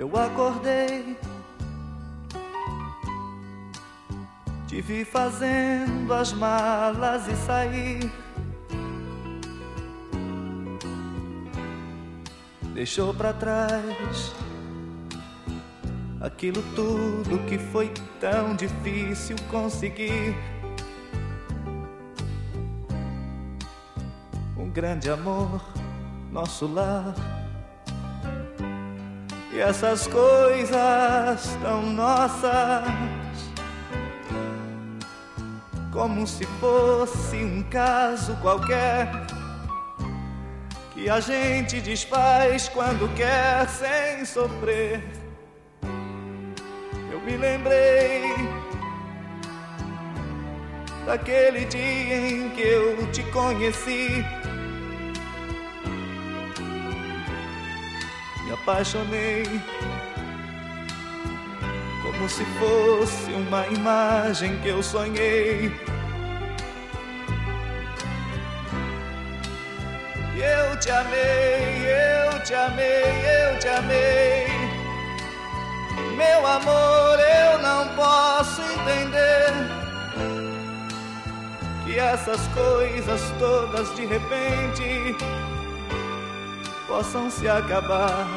Eu acordei, te vi fazendo as malas e sair. Deixou pra trás aquilo tudo que foi tão difícil conseguir. Um grande amor, nosso lar, e essas coisas tão nossas, como se fosse um caso qualquer que a gente desfaz quando quer sem sofrer. Eu me lembrei daquele dia em que eu te conheci. Me apaixonei como se fosse uma imagem que eu sonhei. E eu te amei, eu te amei, eu te amei. Meu amor, eu não posso entender que essas coisas todas de repente possam se acabar.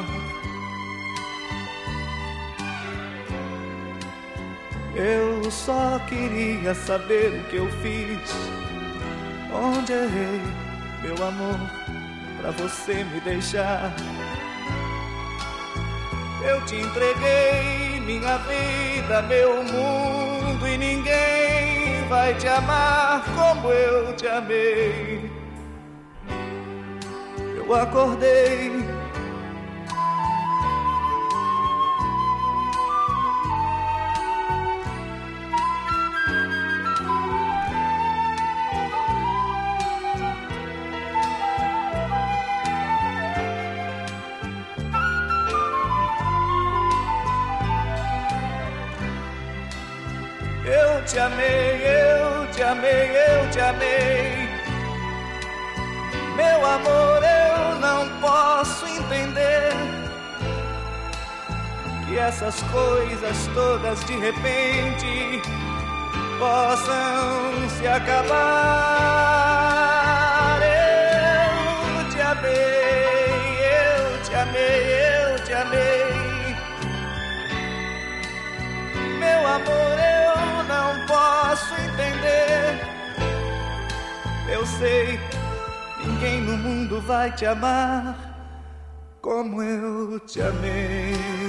Eu só queria saber o que eu fiz, onde errei, meu amor, pra você me deixar. Eu te entreguei minha vida, meu mundo, e ninguém vai te amar como eu te amei. Eu acordei, eu te amei, eu te amei, eu te amei. Meu amor, eu não posso entender que essas coisas todas de repente possam se acabar. Eu te amei, eu te amei, eu te amei. Meu amor, eu não posso entender. Eu sei, ninguém no mundo vai te amar como eu te amei.